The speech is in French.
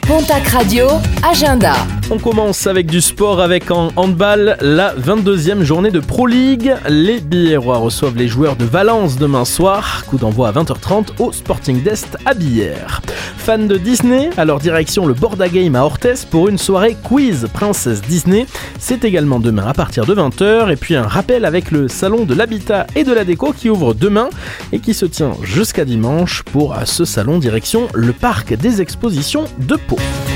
Pontac Radio, agenda. On commence avec du sport avec en handball la 22e journée de Pro League. Les Billerois reçoivent les joueurs de Valence demain soir. Coup d'envoi à 20h30 au Sporting d'Est à Billère. Fans de Disney, alors direction le Borda Game à Orthez pour une soirée quiz Princesse Disney. C'est également demain à partir de 20h. Et puis un rappel avec le salon de l'habitat et de la déco qui ouvre demain et qui se tient jusqu'à dimanche. Pour ce salon direction le parc des expositions de Pau.